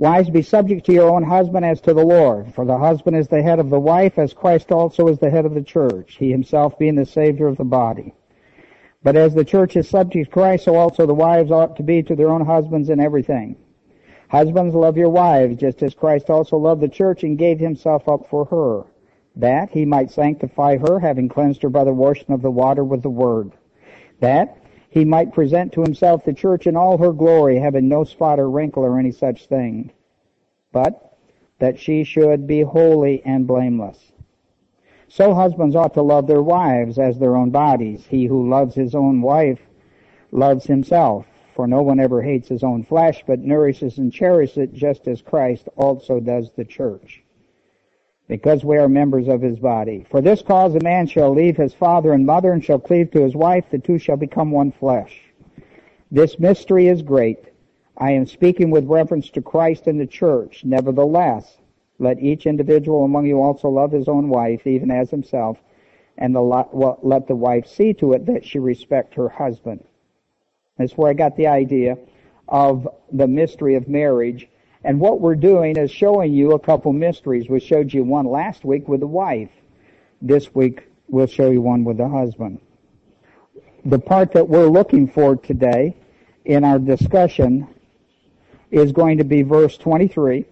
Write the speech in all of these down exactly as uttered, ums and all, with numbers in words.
Wives, be subject to your own husband as to the Lord. For the husband is the head of the wife, as Christ also is the head of the church, he himself being the Savior of the body. But as the church is subject to Christ, so also the wives ought to be to their own husbands in everything. Husbands, love your wives, just as Christ also loved the church and gave himself up for her, that he might sanctify her, having cleansed her by the washing of the water with the word, that he might present to himself the church in all her glory, having no spot or wrinkle or any such thing, but that she should be holy and blameless. So husbands ought to love their wives as their own bodies. He who loves his own wife loves himself. For no one ever hates his own flesh, but nourishes and cherishes it, just as Christ also does the church, because we are members of his body. For this cause a man shall leave his father and mother, and shall cleave to his wife, the two shall become one flesh. This mystery is great. I am speaking with reference to Christ and the church. Nevertheless, let each individual among you also love his own wife, even as himself, and the, let the wife see to it that she respect her husband. That's where I got the idea of the mystery of marriage. And what we're doing is showing you a couple mysteries. We showed you one last week with the wife. This week we'll show you one with the husband. The part that we're looking for today in our discussion is going to be verse twenty-three.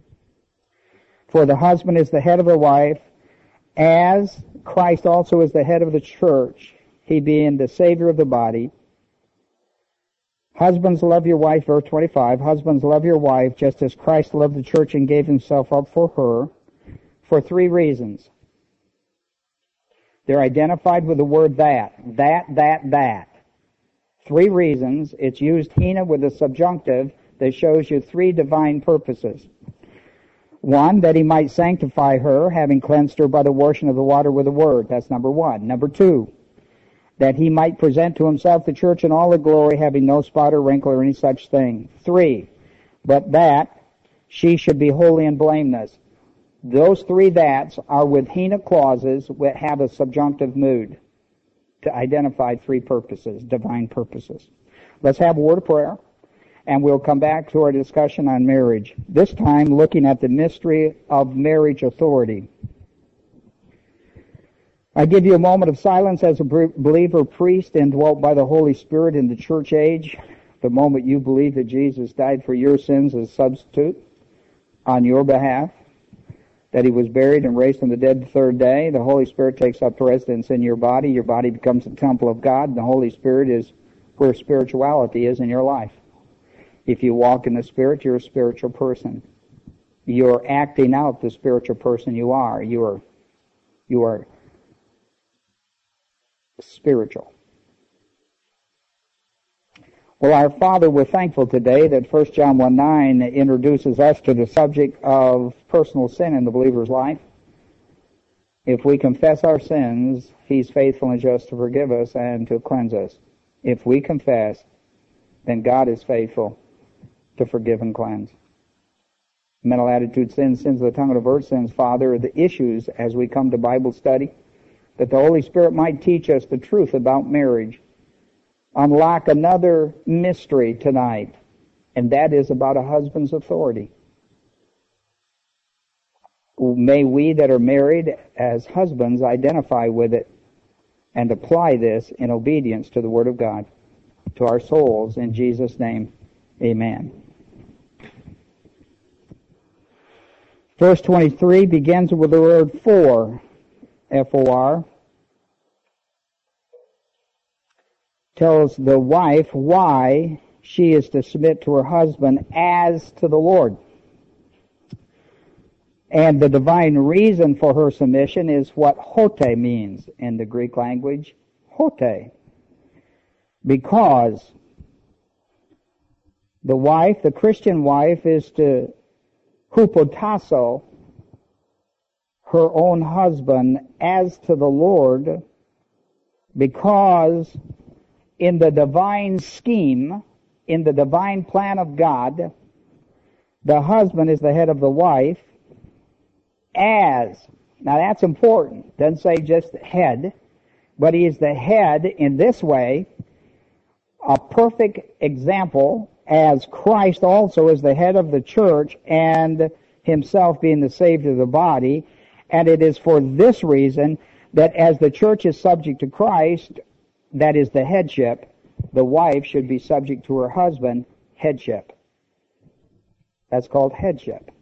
For the husband is the head of the wife, as Christ also is the head of the church, he being the Savior of the body. Husbands, love your wife, verse twenty-five. Husbands, love your wife, just as Christ loved the church and gave himself up for her, for three reasons. They're identified with the word that. That, that, that. Three reasons. It's used hina with a subjunctive that shows you three divine purposes. One, that he might sanctify her, having cleansed her by the washing of the water with the word. That's number one. Number two, that he might present to himself the church in all her glory, having no spot or wrinkle or any such thing. Three, but that she should be holy and blameless. Those three that's are with hina clauses that have a subjunctive mood to identify three purposes, divine purposes. Let's have a word of prayer, and we'll come back to our discussion on marriage, this time looking at the mystery of marriage authority. I give you a moment of silence as a believer, priest, indwelt by the Holy Spirit in the church age. The moment you believe that Jesus died for your sins as a substitute on your behalf, that he was buried and raised from the dead the third day, the Holy Spirit takes up residence in your body. Your body becomes the temple of God, and the Holy Spirit is where spirituality is in your life. If you walk in the Spirit, you're a spiritual person. You're acting out the spiritual person you are. You are, you are spiritual. Well, our Father, we're thankful today that First John one nine introduces us to the subject of personal sin in the believer's life. If we confess our sins, he's faithful and just to forgive us and to cleanse us. If we confess, then God is faithful to forgive and cleanse. Mental attitude sins, sins of the tongue, and overt sins, Father, are the issues as we come to Bible study, that the Holy Spirit might teach us the truth about marriage. Unlock another mystery tonight, and that is about a husband's authority. May we that are married as husbands identify with it and apply this in obedience to the Word of God, to our souls. In Jesus' name, amen. Verse twenty-three begins with the word for, F O R. Tells the wife why she is to submit to her husband as to the Lord. And the divine reason for her submission is what hote means in the Greek language. Hote. Because the wife, the Christian wife, is to hupotasso her own husband as to the Lord, because in the divine scheme, in the divine plan of God, the husband is the head of the wife as, now that's important, doesn't say just head, but he is the head in this way, a perfect example as Christ also is the head of the church, and himself being the Savior of the body. And it is for this reason that as the church is subject to Christ, that is the headship, the wife should be subject to her husband, headship. That's called headship.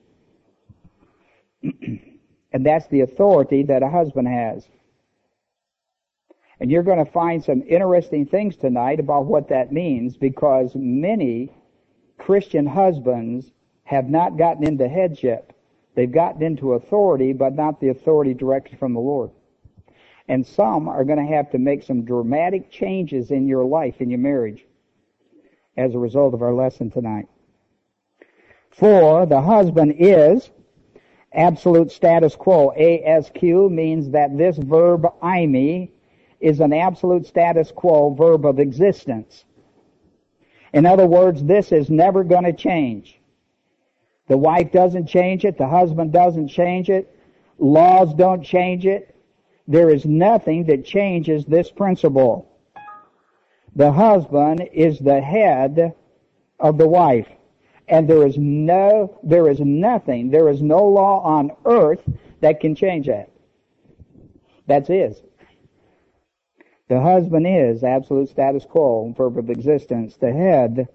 And that's the authority that a husband has. And you're going to find some interesting things tonight about what that means, because many Christian husbands have not gotten into headship. They've gotten into authority, but not the authority directed from the Lord. And some are going to have to make some dramatic changes in your life, in your marriage, as a result of our lesson tonight. For the husband is absolute status quo. A S Q means that this verb, eimi, is an absolute status quo verb of existence. In other words, this is never going to change. The wife doesn't change it. The husband doesn't change it. Laws don't change it. There is nothing that changes this principle. The husband is the head of the wife. And there is no, there is nothing, there is no law on earth that can change that. That's his. The husband is absolute status quo, verb of existence. The head,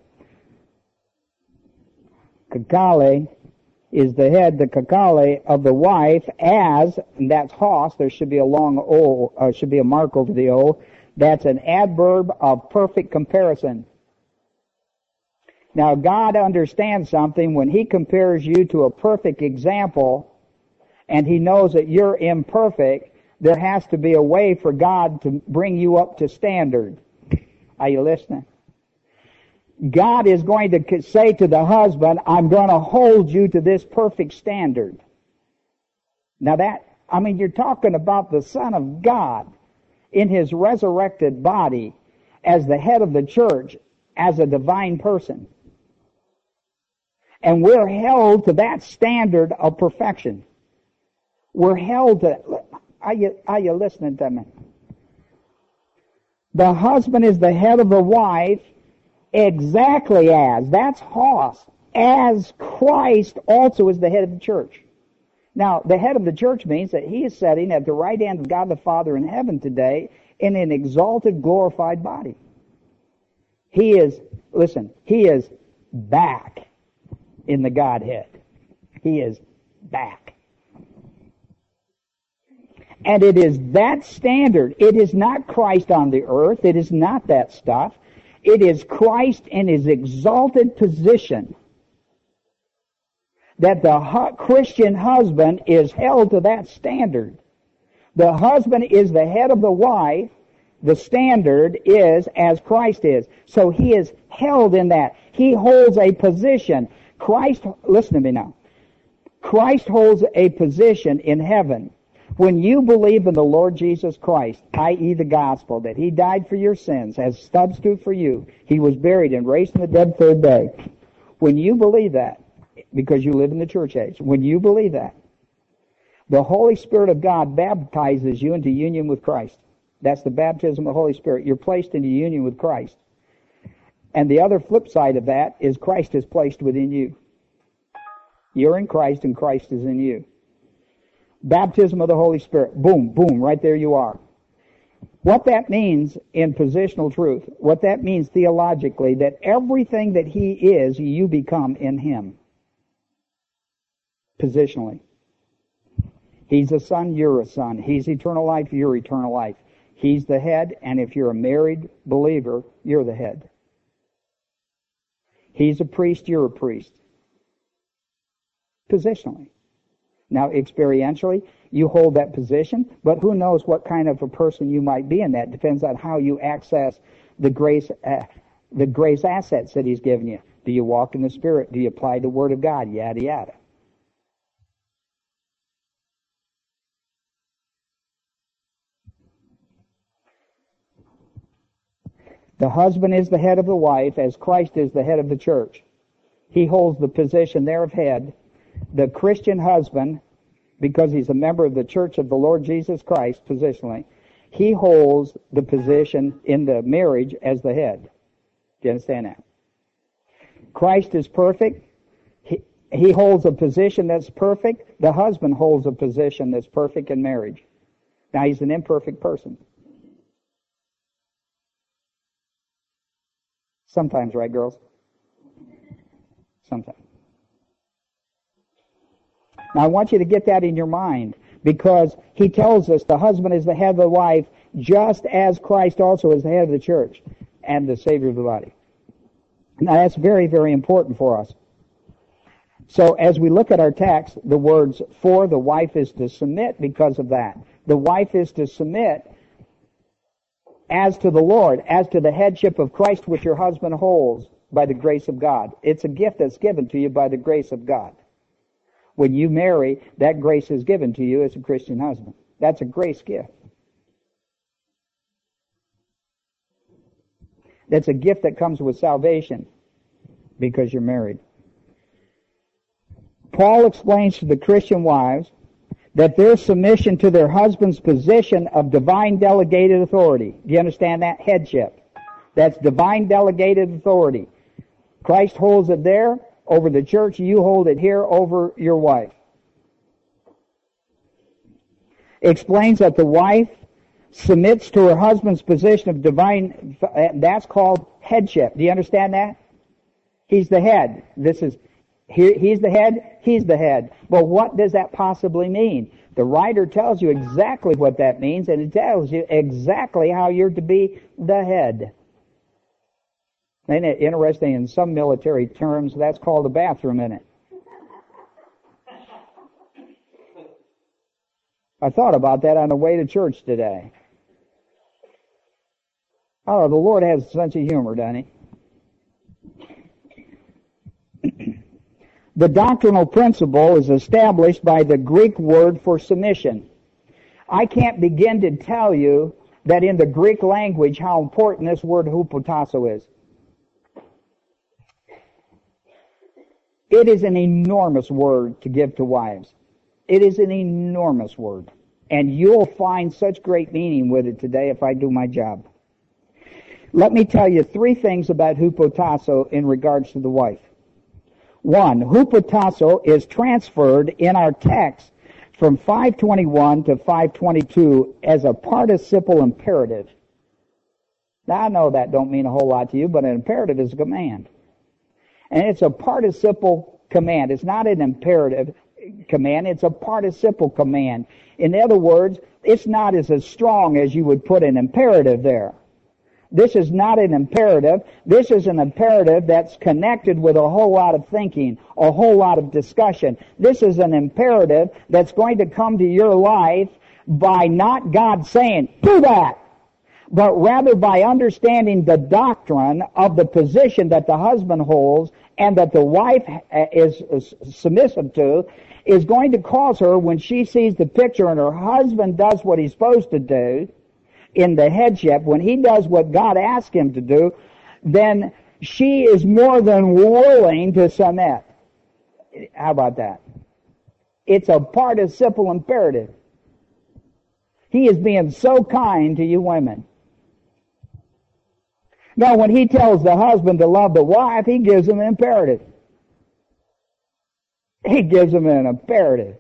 kakale, is the head, the kakale of the wife, as, and that's hos, there should be a long O, uh, should be a mark over the O. That's an adverb of perfect comparison. Now, God understands something when He compares you to a perfect example, and He knows that you're imperfect. There has to be a way for God to bring you up to standard. Are you listening? God is going to say to the husband, I'm going to hold you to this perfect standard. Now that, I mean, you're talking about the Son of God in His resurrected body as the head of the church, as a divine person. And we're held to that standard of perfection. We're held to, are you, are you listening to me? The husband is the head of the wife exactly as, that's hos, as Christ also is the head of the church. Now, the head of the church means that He is sitting at the right hand of God the Father in heaven today in an exalted, glorified body. He is, listen, He is back in the Godhead. He is back. And it is that standard. It is not Christ on the earth. It is not that stuff. It is Christ in His exalted position. That the hu- Christian husband is held to that standard. The husband is the head of the wife. The standard is as Christ is. So he is held in that. He holds a position. Christ, listen to me now. Christ holds a position in heaven. When you believe in the Lord Jesus Christ, that is the gospel, that He died for your sins as substitute for you, He was buried and raised from the dead third day. When you believe that, because you live in the church age, when you believe that, the Holy Spirit of God baptizes you into union with Christ. That's the baptism of the Holy Spirit. You're placed into union with Christ. And the other flip side of that is Christ is placed within you. You're in Christ and Christ is in you. Baptism of the Holy Spirit. Boom, boom, right there you are. What that means in positional truth, what that means theologically, that everything that He is, you become in Him. Positionally. He's a son, you're a son. He's eternal life, you're eternal life. He's the head, and if you're a married believer, you're the head. He's a priest, you're a priest. Positionally. Now, experientially, you hold that position, but who knows what kind of a person you might be in that. Depends on how you access the grace, uh, the grace assets that He's given you. Do you walk in the Spirit? Do you apply the Word of God? Yada, yada. The husband is the head of the wife as Christ is the head of the church. He holds the position there of head. The Christian husband, because he's a member of the church of the Lord Jesus Christ, positionally, he holds the position in the marriage as the head. Do you understand that? Christ is perfect. He, he holds a position that's perfect. The husband holds a position that's perfect in marriage. Now, he's an imperfect person. Sometimes, right, girls? Sometimes. Now, I want you to get that in your mind, because he tells us the husband is the head of the wife, just as Christ also is the head of the church and the Savior of the body. Now, that's very, very important for us. So, as we look at our text, the words for the wife is to submit because of that. The wife is to submit as to the Lord, as to the headship of Christ which your husband holds by the grace of God. It's a gift that's given to you by the grace of God. When you marry, that grace is given to you as a Christian husband. That's a grace gift. That's a gift that comes with salvation because you're married. Paul explains to the Christian wives that their submission to their husband's position of divine delegated authority. Do you understand that? Headship. That's divine delegated authority. Christ holds it there over the church. You hold it here over your wife. Explains that the wife submits to her husband's position of divine, that's called headship. Do you understand that? He's the head. This is, he, he's the head, he's the head. Well, what does that possibly mean? The writer tells you exactly what that means, and it tells you exactly how you're to be the head. Isn't it interesting? In some military terms, that's called a bathroom, isn't it? I thought about that on the way to church today. Oh, the Lord has a sense of humor, doesn't he? The doctrinal principle is established by the Greek word for submission. I can't begin to tell you that in the Greek language how important this word hupotasso is. It is an enormous word to give to wives. It is an enormous word. And you'll find such great meaning with it today if I do my job. Let me tell you three things about hupotasso in regards to the wife. One, hupotasso is transferred in our text from five twenty-one to five twenty-two as a participle imperative. Now, I know that don't mean a whole lot to you, but an imperative is a command. And it's a participle command. It's not an imperative command. It's a participle command. In other words, it's not as, as strong as you would put an imperative there. This is not an imperative. This is an imperative that's connected with a whole lot of thinking, a whole lot of discussion. This is an imperative that's going to come to your life by not God saying, do that, but rather by understanding the doctrine of the position that the husband holds and that the wife is submissive to, is going to cause her, when she sees the picture and her husband does what he's supposed to do in the headship, when he does what God asked him to do, then she is more than willing to submit. How about that? It's a participle imperative. He is being so kind to you women. Now, when he tells the husband to love the wife, he gives him an imperative. He gives him an imperative.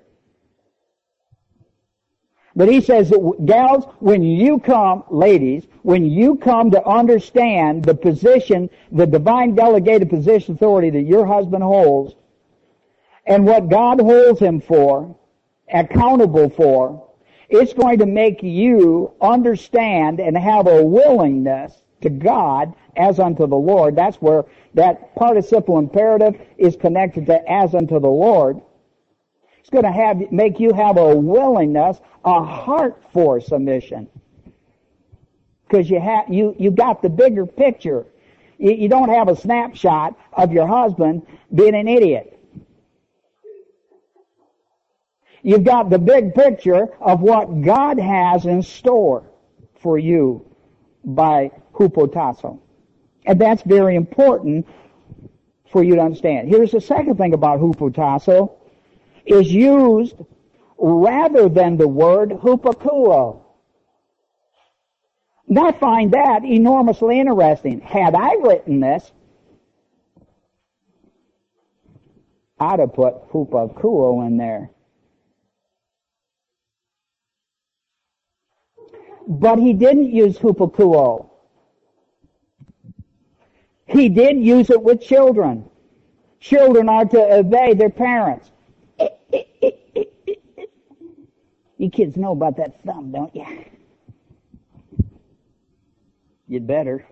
But he says, that, gals, when you come, ladies, when you come to understand the position, the divine delegated position authority that your husband holds, and what God holds him for, accountable for, it's going to make you understand and have a willingness to God as unto the Lord. That's where that participle imperative is connected to as unto the Lord. It's going to have make you have a willingness, a heart for submission, because you have you you got the bigger picture. You, you don't have a snapshot of your husband being an idiot. You've got the big picture of what God has in store for you by hupotasso. And that's very important for you to understand. Here's the second thing about hupotasso, is used rather than the word hupakuo. Now, I find that enormously interesting. Had I written this, I'd have put hupakuo in there. But he didn't use hupakuo. He did use it with children. Children are to obey their parents. You kids know about that thumb, don't you? You'd better.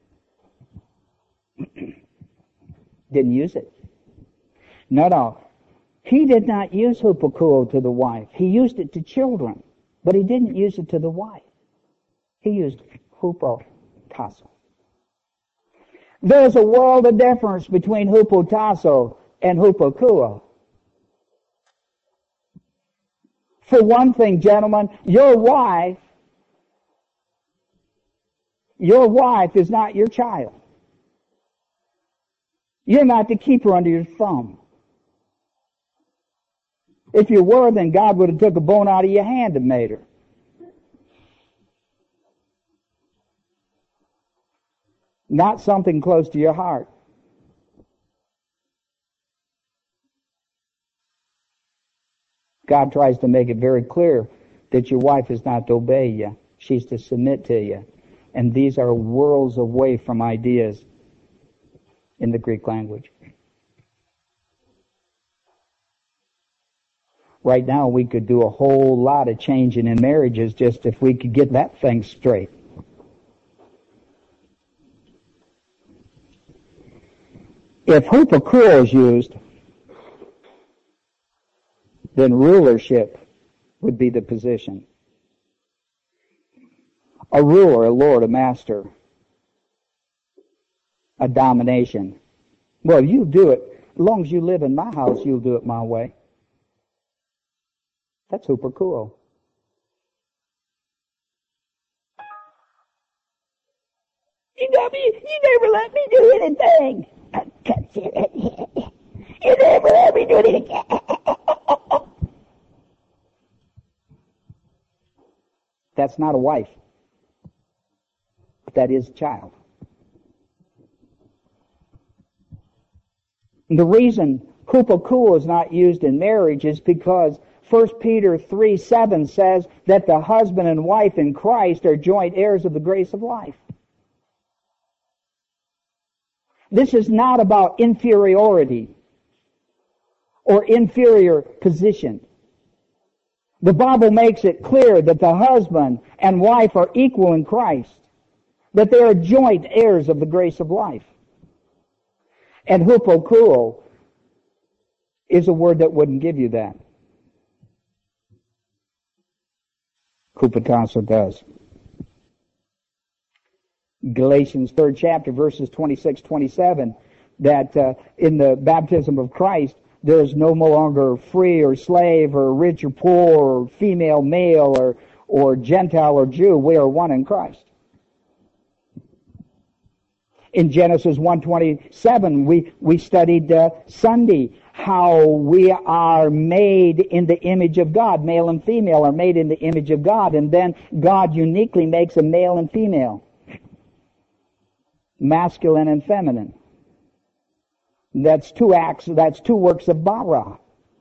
Didn't use it. No, no. He did not use hupakuo to the wife. He used it to children, but he didn't use it to the wife. He used hupotasso. There's a world of difference between hupotasso and hupakuo. For one thing, gentlemen, your wife, your wife is not your child. You're not to keep her under your thumb. If you were, then God would have took a bone out of your hand and made her. Not something close to your heart. God tries to make it very clear that your wife is not to obey you. She's to submit to you. And these are worlds away from ideas in the Greek language. Right now we could do a whole lot of changing in marriages just if we could get that thing straight. If hupakuo is used, then rulership would be the position. A ruler, a lord, a master, a domination. Well, you do it. As long as you live in my house, you'll do it my way. That's hupakuo. You know me, you never let me do anything. I cut you. You never let me do anything. That's not a wife. But that is a child. And the reason hupakuo is not used in marriage is because First Peter three seven says that the husband and wife in Christ are joint heirs of the grace of life. This is not about inferiority or inferior position. The Bible makes it clear that the husband and wife are equal in Christ, that they are joint heirs of the grace of life. And hupakuo is a word that wouldn't give you that. Hupotasso does. Galatians third chapter, verses twenty-six, twenty-seven, that uh, in the baptism of Christ, there is no longer free or slave or rich or poor or female, male or, or Gentile or Jew. We are one in Christ. In Genesis one twenty-seven, we, we studied uh, Sunday how we are made in the image of God. Male and female are made in the image of God. And then God uniquely makes a male and female. Masculine and feminine. That's two acts, that's two works of bara,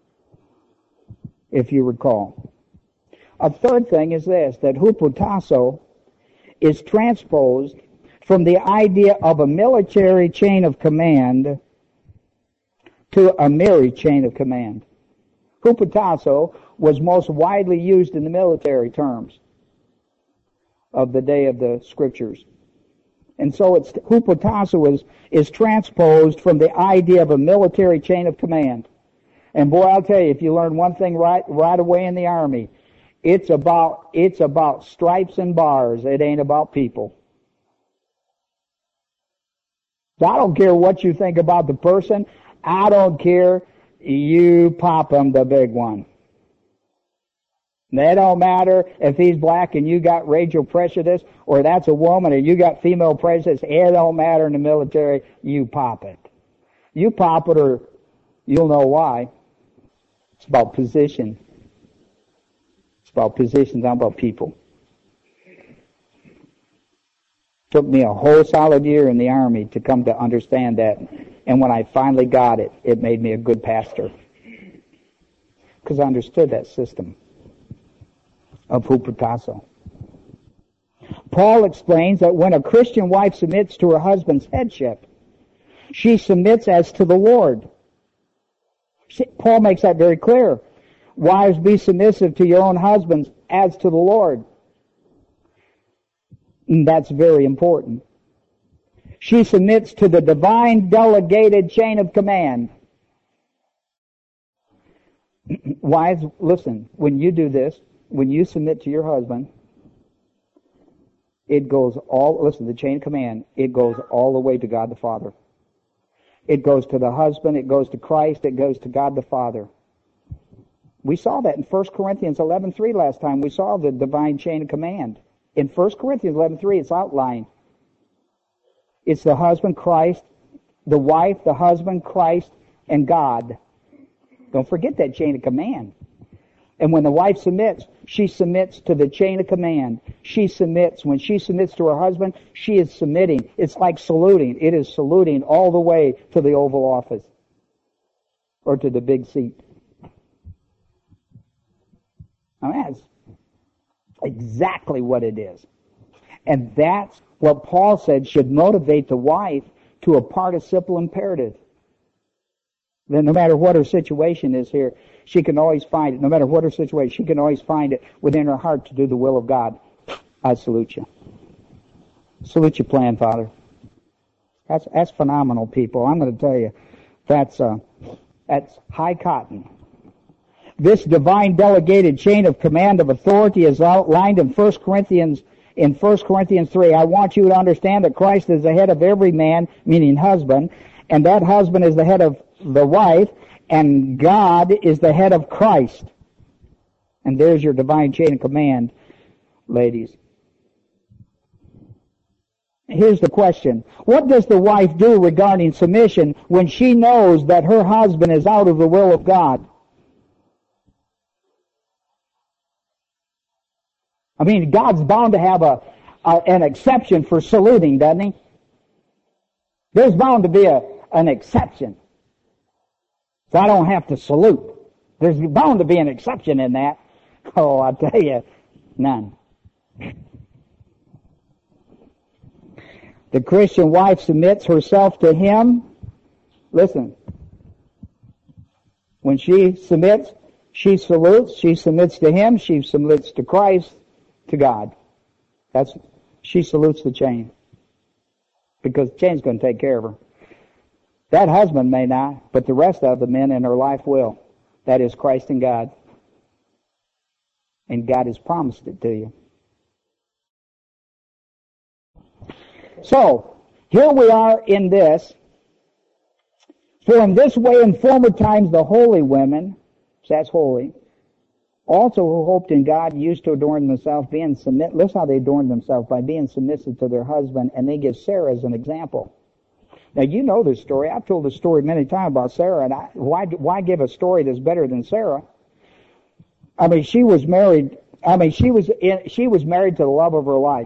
if you recall. A third thing is this, that hupotasso is transposed from the idea of a military chain of command to a marriage chain of command. Hupotasso was most widely used in the military terms of the day of the Scriptures. And so it's hupotasso is, is transposed from the idea of a military chain of command. And boy, I'll tell you, if you learn one thing right right away in the Army, it's about it's about stripes and bars. It ain't about people. So I don't care what you think about the person. I don't care. You pop them the big one. It don't matter if he's black and you got racial prejudice, or that's a woman and you got female prejudice. It don't matter in the military. You pop it. You pop it, or you'll know why. It's about position. It's about position, not about people. Took me a whole solid year in the Army to come to understand that. And when I finally got it, it made me a good pastor. Because I understood that system of hupotasso. Paul explains that when a Christian wife submits to her husband's headship, she submits as to the Lord. She, Paul makes that very clear. Wives, be submissive to your own husbands as to the Lord. And that's very important. She submits to the divine delegated chain of command. Wives, listen, when you do this, when you submit to your husband, it goes all, listen, the chain of command, it goes all the way to God the Father. It goes to the husband, it goes to Christ, it goes to God the Father. We saw that in First Corinthians eleven three last time. We saw the divine chain of command. In First Corinthians eleven three, it's outlined. It's the husband, Christ, the wife, the husband, Christ, and God. Don't forget that chain of command. And when the wife submits, she submits to the chain of command. She submits. When she submits to her husband, she is submitting. It's like saluting. It is saluting all the way to the Oval Office or to the big seat. I mean, that's exactly what it is. And that's what Paul said should motivate the wife to a participle imperative. Then no matter what her situation is here, she can always find it. No matter what her situation, she can always find it within her heart to do the will of God. I salute you. Salute your plan, Father. That's that's phenomenal, people. I'm going to tell you, that's uh, that's high cotton. This divine delegated chain of command of authority is outlined in First Corinthians in First Corinthians three. I want you to understand that Christ is the head of every man, meaning husband, and that husband is the head of the wife, and God is the head of Christ. And there's your divine chain of command, ladies. Here's the question. What does the wife do regarding submission when she knows that her husband is out of the will of God? I mean, God's bound to have a, a an exception for saluting, doesn't he? There's bound to be a, an exception. So I don't have to salute. There's bound to be an exception in that. Oh, I tell you, none. The Christian wife submits herself to him. Listen. When she submits, she salutes, she submits to him, she submits to Christ, to God. That's, she salutes the chain. Because the chain's going to take care of her. That husband may not, but the rest of the men in her life will. That is Christ and God. And God has promised it to you. So, here we are in this. For in this way in former times the holy women, so that's holy, also who hoped in God used to adorn themselves, being submit. Listen how they adorned themselves, by being submissive to their husband, and they give Sarah as an example. Now, you know this story. I've told this story many times about Sarah, and I, why, why give a story that's better than Sarah? I mean, she was married, I mean, she was in, she was married to the love of her life.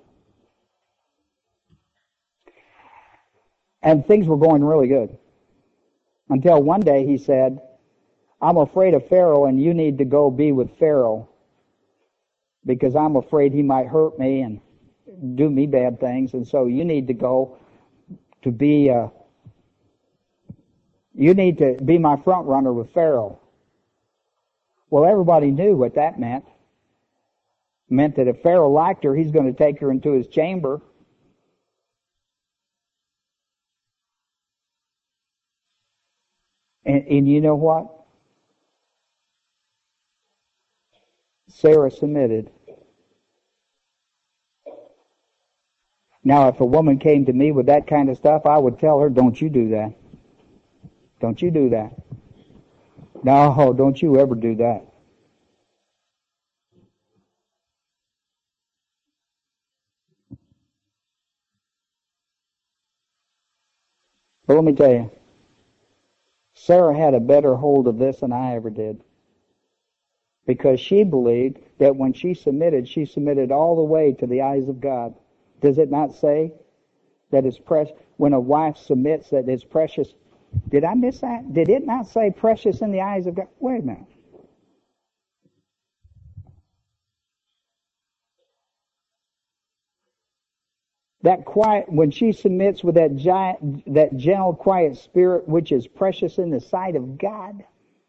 And things were going really good. Until one day he said, I'm afraid of Pharaoh, and you need to go be with Pharaoh, because I'm afraid he might hurt me and do me bad things, and so you need to go to be, uh, you need to be my front runner with Pharaoh. Well, everybody knew what that meant. It meant that if Pharaoh liked her, he's going to take her into his chamber. And, and you know what? Sarah submitted. Now, if a woman came to me with that kind of stuff, I would tell her, don't you do that. Don't you do that. No, don't you ever do that. But let me tell you, Sarah had a better hold of this than I ever did. Because she believed that when she submitted, she submitted all the way to the eyes of God. Does it not say that it's precious? When a wife submits, that it's precious. Did I miss that? Did it not say precious in the eyes of God? Wait a minute. That quiet, when she submits with that giant, that gentle, quiet spirit, which is precious in the sight of God.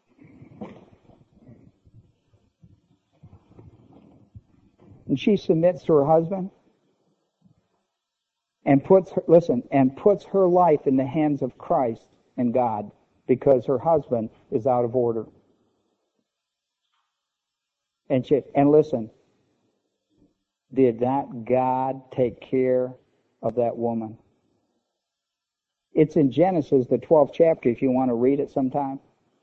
And she submits to her husband and puts her, listen, and puts her life in the hands of Christ and God because her husband is out of order. And she, and listen, did not God take care of that woman? It's in Genesis, the twelfth chapter, if you want to read it sometime.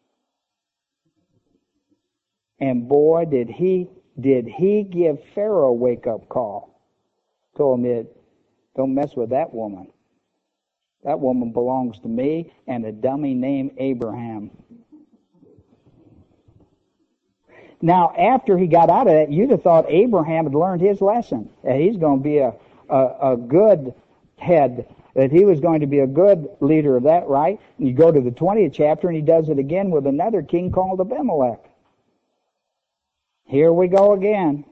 And boy, did he did he give Pharaoh a wake-up call. Told him, that, don't mess with that woman. That woman belongs to me and a dummy named Abraham. Now, after he got out of that, you'd have thought Abraham had learned his lesson. That he's going to be a, a, a good head. That he was going to be a good leader of that, right? And you go to the twentieth chapter and he does it again with another king called Abimelech. Here we go again.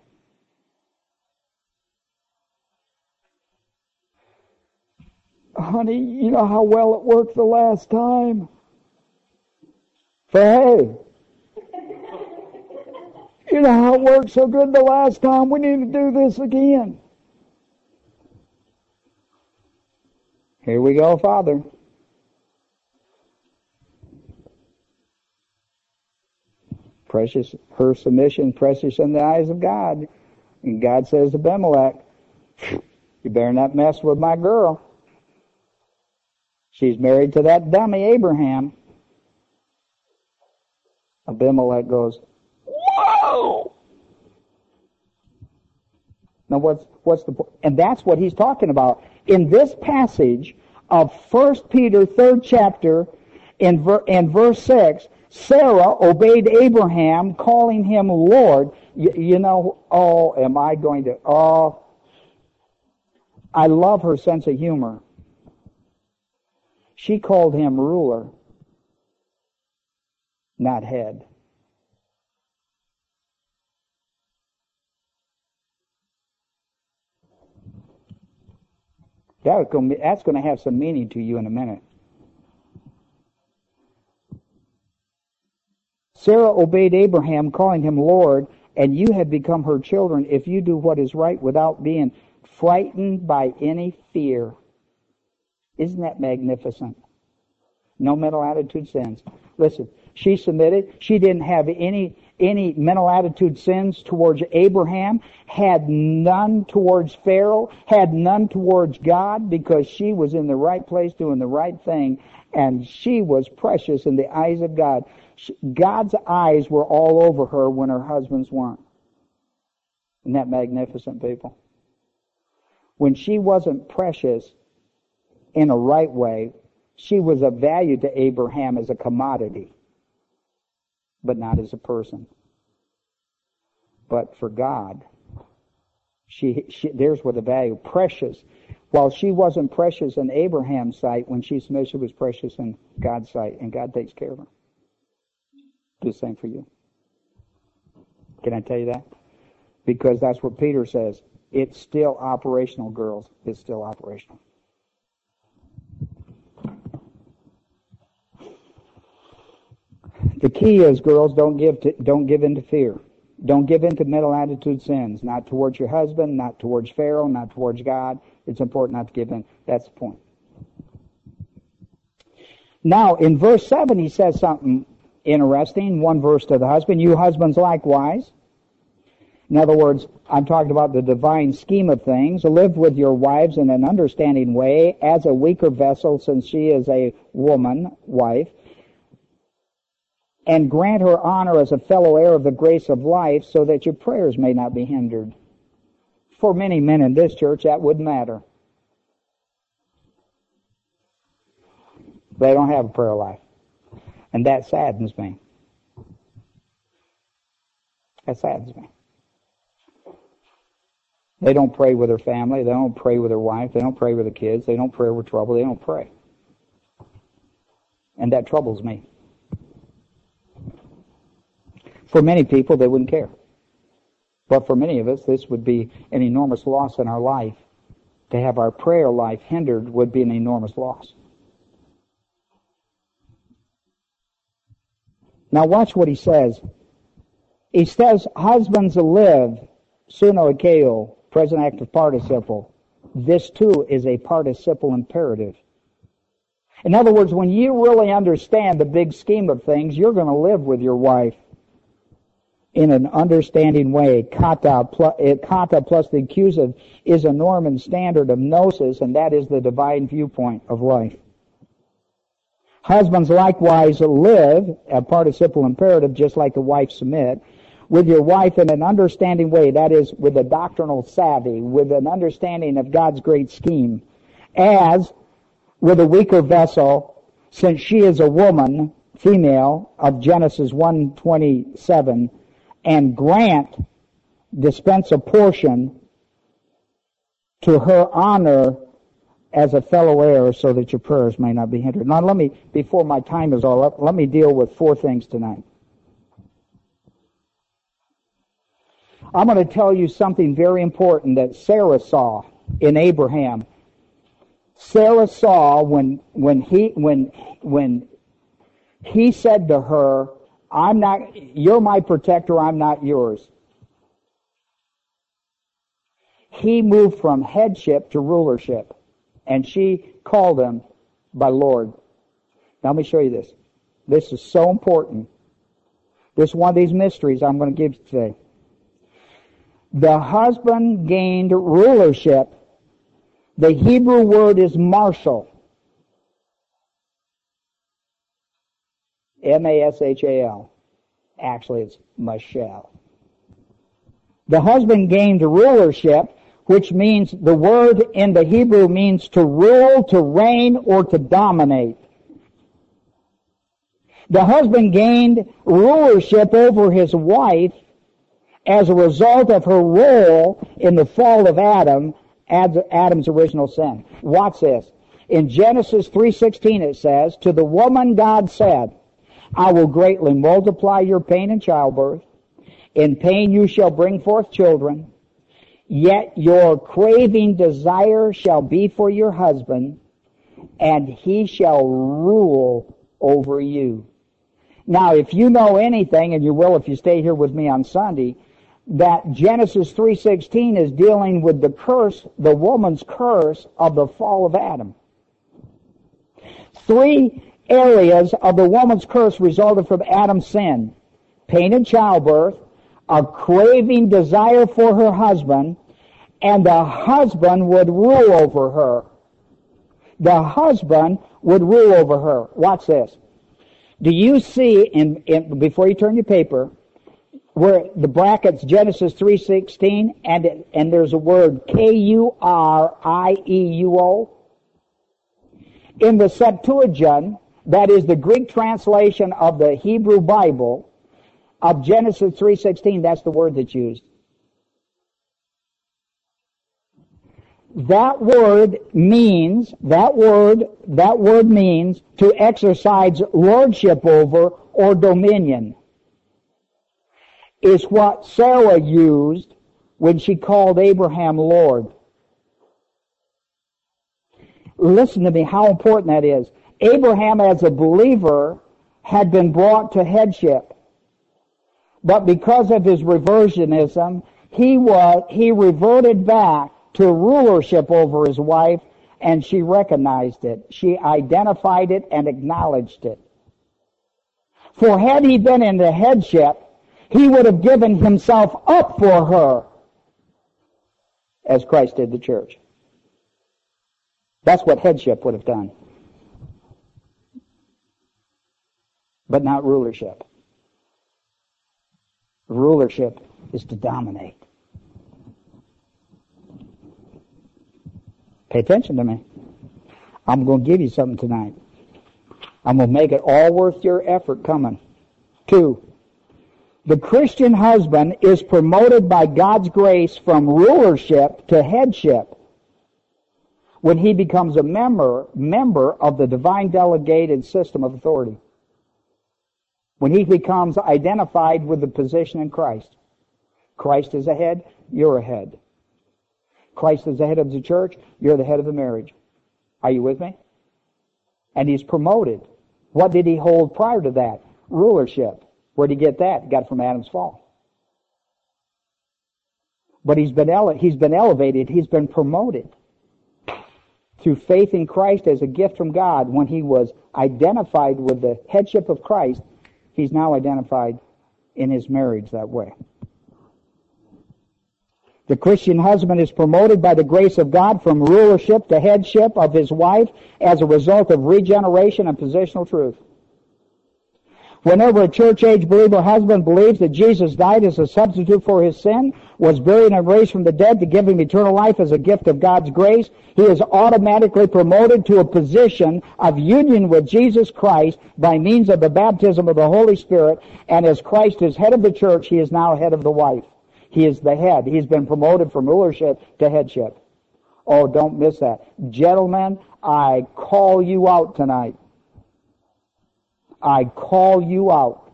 Honey, you know how well it worked the last time? For hey, you know how it worked so good the last time? We need to do this again. Here we go, Father. Precious, her submission, precious in the eyes of God. And God says to Abimelech, you better not mess with my girl. She's married to that dummy Abraham. Abimelech goes, whoa! Now what's, what's the point? And that's what he's talking about. In this passage of First Peter, third chapter, in, ver, in verse six, Sarah obeyed Abraham, calling him Lord. You, you know, oh, am I going to, oh, I love her sense of humor. She called him ruler, not head. That's going to have some meaning to you in a minute. Sarah obeyed Abraham, calling him Lord, and you have become her children if you do what is right without being frightened by any fear. Isn't that magnificent? No mental attitude sins. Listen, she submitted. She didn't have any any mental attitude sins towards Abraham, had none towards Pharaoh, had none towards God, because she was in the right place doing the right thing, and she was precious in the eyes of God. God's eyes were all over her when her husbands weren't. Isn't that magnificent, people? When she wasn't precious in a right way, she was of value to Abraham as a commodity, but not as a person. But for God, she, she there's where the value, precious. While she wasn't precious in Abraham's sight, when she submitted, she was precious in God's sight, and God takes care of her. Do the same for you. Can I tell you that? Because that's what Peter says. It's still operational, girls. It's still operational. The key is, girls, don't give to, don't give in to fear. Don't give in to mental attitude sins. Not towards your husband, not towards Pharaoh, not towards God. It's important not to give in. That's the point. Now, in verse seven, he says something interesting. One verse to the husband. You husbands likewise. In other words, I'm talking about the divine scheme of things. Live with your wives in an understanding way as a weaker vessel, since she is a woman, wife. And grant her honor as a fellow heir of the grace of life, so that your prayers may not be hindered. For many men in this church, that wouldn't matter. They don't have a prayer life. And that saddens me. That saddens me. They don't pray with their family. They don't pray with their wife. They don't pray with their kids. They don't pray with trouble. They don't pray. And that troubles me. For many people, they wouldn't care. But for many of us, this would be an enormous loss in our life. To have our prayer life hindered would be an enormous loss. Now watch what he says. He says, husbands live, suno akeo, present active participle. This too is a participle imperative. In other words, when you really understand the big scheme of things, you're going to live with your wife in an understanding way. Kata plus, kata plus the accusative is a norm and standard of gnosis, and that is the divine viewpoint of life. Husbands likewise live, a participle imperative, just like the wife submit, with your wife in an understanding way, that is, with a doctrinal savvy, with an understanding of God's great scheme, as with a weaker vessel, since she is a woman, female, of Genesis one twenty-seven, and grant, dispense a portion to her honor as a fellow heir, so that your prayers may not be hindered. Now let me, before my time is all up, let me deal with four things tonight. I'm going to tell you something very important that Sarah saw in Abraham. Sarah saw when when he when when he said to her, I'm not, you're my protector, I'm not yours. He moved from headship to rulership, and she called him by Lord. Now let me show you this. This is so important. This is one of these mysteries I'm going to give you today. The husband gained rulership. The Hebrew word is marshal. M A S H A L. Actually, it's mashal. The husband gained rulership, which means the word in the Hebrew means to rule, to reign, or to dominate. The husband gained rulership over his wife as a result of her role in the fall of Adam, Adam's original sin. Watch this. In Genesis three sixteen it says, to the woman God said, I will greatly multiply your pain in childbirth. In pain you shall bring forth children. Yet your craving desire shall be for your husband, and he shall rule over you. Now, if you know anything, and you will if you stay here with me on Sunday, that Genesis three sixteen is dealing with the curse, the woman's curse of the fall of Adam. Three areas of the woman's curse resulted from Adam's sin. Pain in childbirth, a craving desire for her husband, and the husband would rule over her. The husband would rule over her. Watch this. Do you see, in, in before you turn your paper, where the brackets Genesis three sixteen, and it, and there's a word K U R I E U O? In the Septuagint, that is the Greek translation of the Hebrew Bible, of Genesis three sixteen, that's the word that's used. That word means, that word, that word means to exercise lordship over or dominion. Is what Sarah used when she called Abraham Lord. Listen to me, how important that is. Abraham, as a believer, had been brought to headship. But because of his reversionism, he was, he reverted back to rulership over his wife, and she recognized it. She identified it and acknowledged it. For had he been in the headship, he would have given himself up for her, as Christ did the church. That's what headship would have done. But not rulership. Rulership is to dominate. Pay attention to me. I'm going to give you something tonight. I'm going to make it all worth your effort coming. Two, The Christian husband is promoted by God's grace from rulership to headship when he becomes a member, member of the divine delegated system of authority. When he becomes identified with the position in Christ. Christ is a head, you're a head. Christ is the head of the church, you're the head of the marriage. Are you with me? And he's promoted. What did he hold prior to that? Rulership. Where did he get that? He got it from Adam's fall. But he's been ele- he's been elevated, he's been promoted through faith in Christ as a gift from God. When he was identified with the headship of Christ, he's now identified in his marriage that way. The Christian husband is promoted by the grace of God from rulership to headship of his wife as a result of regeneration and positional truth. Whenever a church-age believer husband believes that Jesus died as a substitute for his sin, was buried and raised from the dead to give him eternal life as a gift of God's grace, he is automatically promoted to a position of union with Jesus Christ by means of the baptism of the Holy Spirit, and as Christ is head of the church, he is now head of the wife. He is the head. He's been promoted from rulership to headship. Oh, don't miss that. Gentlemen, I call you out tonight. I call you out.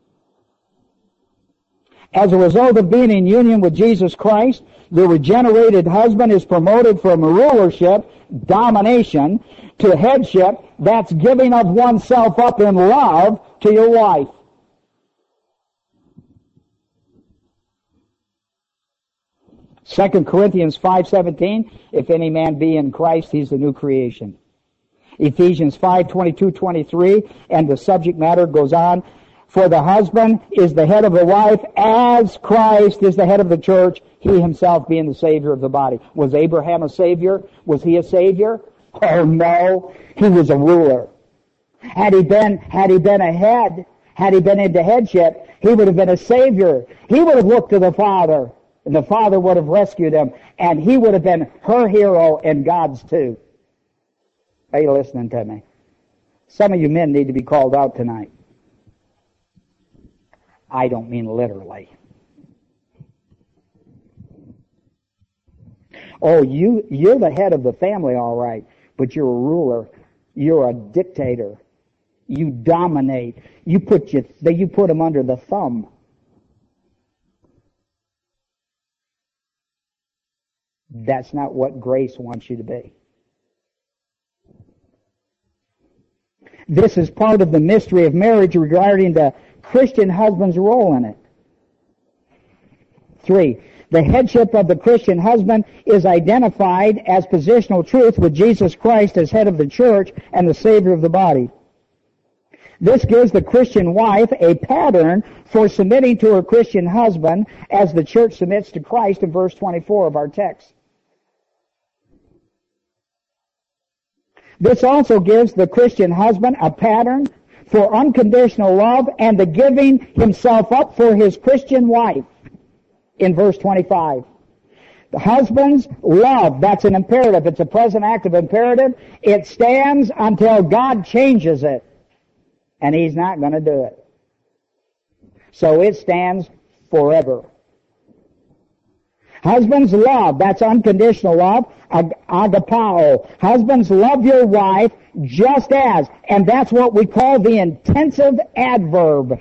As a result of being in union with Jesus Christ, the regenerated husband is promoted from rulership, domination, to headship. That's giving of oneself up in love to your wife. Second Corinthians five seventeen, if any man be in Christ, he's the new creation. Ephesians five twenty-two twenty-three, and the subject matter goes on, for the husband is the head of the wife, as Christ is the head of the church, he himself being the Savior of the body. Was Abraham a Savior? Was he a Savior? Oh no, he was a ruler. Had he been, had he been a head, had he been into headship, he would have been a Savior. He would have looked to the Father, and the Father would have rescued him, and he would have been her hero and God's too. Are you listening to me? Some of you men need to be called out tonight. I don't mean literally. Oh, you, you're the head of the family, all right, but you're a ruler. You're a dictator. You dominate. You put you, you put them under the thumb. That's not what grace wants you to be. This is part of the mystery of marriage regarding the Christian husband's role in it. Three, the headship of the Christian husband is identified as positional truth with Jesus Christ as head of the church and the Savior of the body. This gives the Christian wife a pattern for submitting to her Christian husband as the church submits to Christ in verse twenty-four of our text. This also gives the Christian husband a pattern for unconditional love and the giving himself up for his Christian wife in verse twenty-five. The husband's love, that's an imperative. It's a present active imperative. It stands until God changes it. And he's not going to do it. So it stands forever. Husbands love, that's unconditional love, ag- agapao. Husbands love your wife just as, and that's what we call the intensive adverb.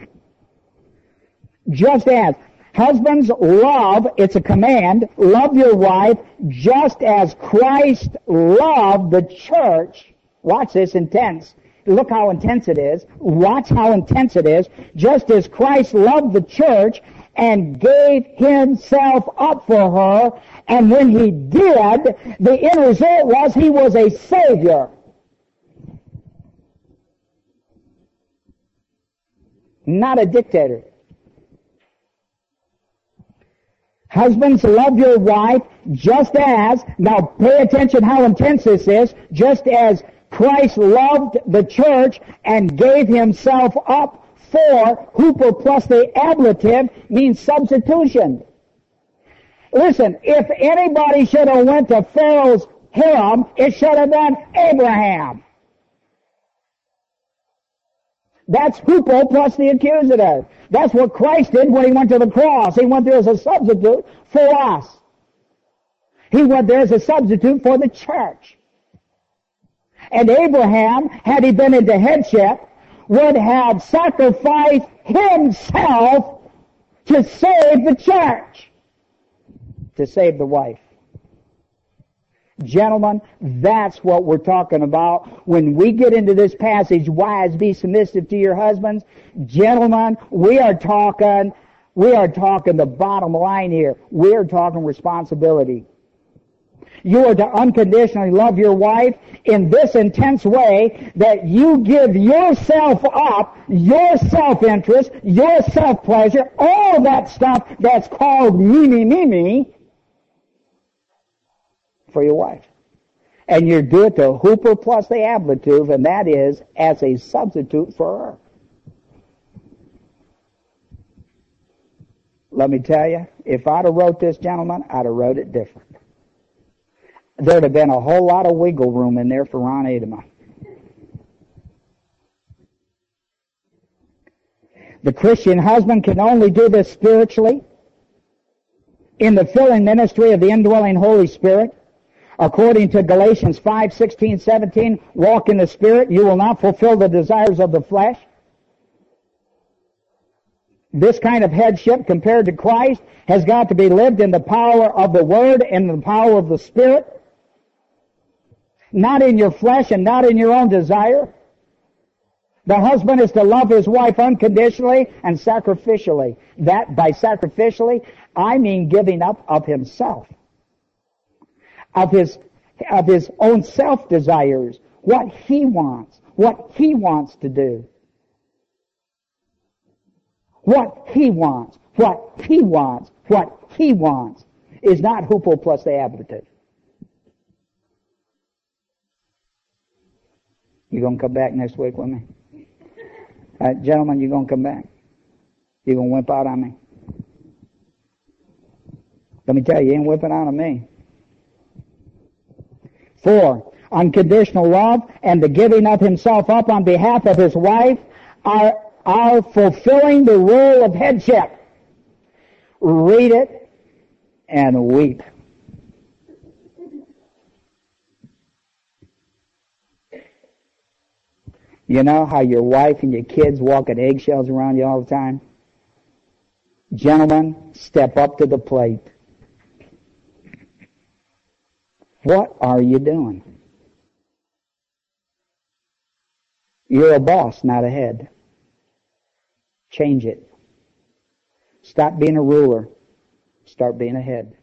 Just as. Husbands love, it's a command, love your wife just as Christ loved the church. Watch this, intense. Look how intense it is. Watch how intense it is. Just as Christ loved the church and gave himself up for her, and when he did, the end result was he was a Savior. Not a dictator. Husbands, love your wife just as, now pay attention how intense this is, just as Christ loved the church and gave himself up for, Hooper plus the ablative means substitution. Listen, if anybody should have went to Pharaoh's harem, it should have been Abraham. That's hupo plus the accusative. That's what Christ did when he went to the cross. He went there as a substitute for us. He went there as a substitute for the church. And Abraham, had he been into headship, would have sacrificed himself to save the church, to save the wife. Gentlemen, that's what we're talking about. When we get into this passage, wives, be submissive to your husbands. Gentlemen, we are talking, we are talking the bottom line here. We are talking responsibility. You are to unconditionally love your wife in this intense way that you give yourself up, your self-interest, your self-pleasure, all that stuff that's called me, me, me, me, for your wife. And you do it to huper plus the ablative, and that is as a substitute for her. Let me tell you, if I'd have wrote this, gentlemen, I'd have wrote it different. There'd have been a whole lot of wiggle room in there for Ron Adema. The Christian husband can only do this spiritually in the filling ministry of the indwelling Holy Spirit. According to Galatians five, sixteen, seventeen, walk in the Spirit, you will not fulfill the desires of the flesh. This kind of headship compared to Christ has got to be lived in the power of the Word and the power of the Spirit. Not in your flesh and not in your own desire. The husband is to love his wife unconditionally and sacrificially. That, by sacrificially, I mean giving up of himself. Of his, of his own self-desires. What he wants. What he wants to do. What he wants. What he wants. What he wants. Is not hupo plus the ablative. You gonna come back next week with me? Uh, gentlemen, you gonna come back? You gonna whip out on me? Let me tell you, you ain't whipping out on me. Four, unconditional love and the giving of himself up on behalf of his wife are, are fulfilling the role of headship. Read it and weep. You know how your wife and your kids walk on eggshells around you all the time? Gentlemen, step up to the plate. What are you doing? You're a boss, not a head. Change it. Stop being a ruler. Start being a head.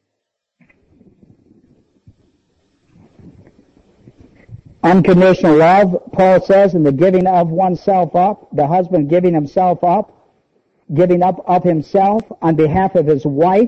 Unconditional love, Paul says, in the giving of oneself up, the husband giving himself up, giving up of himself on behalf of his wife,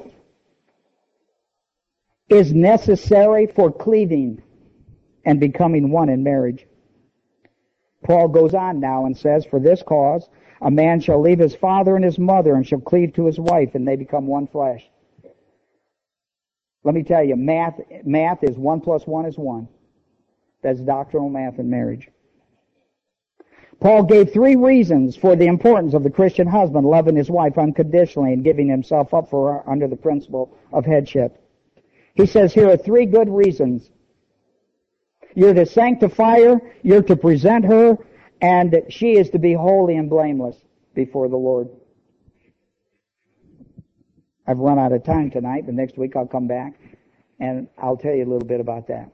is necessary for cleaving and becoming one in marriage. Paul goes on now and says, for this cause, a man shall leave his father and his mother and shall cleave to his wife, and they become one flesh. Let me tell you, math, math is one plus one is one. That's doctrinal math in marriage. Paul gave three reasons for the importance of the Christian husband loving his wife unconditionally and giving himself up for her under the principle of headship. He says here are three good reasons. You're to sanctify her, you're to present her, and she is to be holy and blameless before the Lord. I've run out of time tonight, but next week I'll come back and I'll tell you a little bit about that.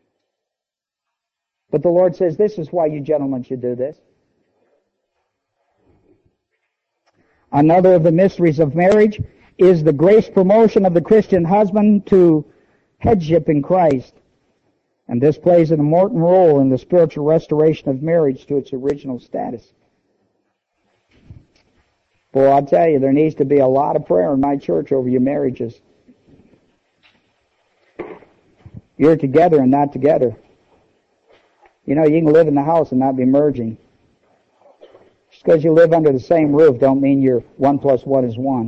But the Lord says this is why you gentlemen should do this. Another of the mysteries of marriage is the grace promotion of the Christian husband to headship in Christ. And this plays an important role in the spiritual restoration of marriage to its original status. Boy, I'll tell you, there needs to be a lot of prayer in my church over your marriages. You're together and not together. You know, you can live in the house and not be merging. Just because you live under the same roof don't mean you're one plus one is one.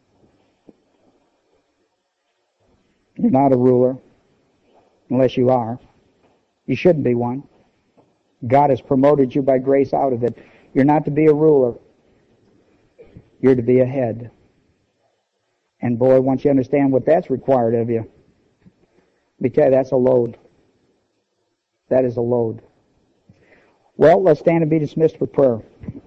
You're not a ruler, unless you are. You shouldn't be one. God has promoted you by grace out of it. You're not to be a ruler. You're to be a head. And boy, once you understand what that's required of you, because that's a load. That is a load. Well, let's stand and be dismissed for prayer.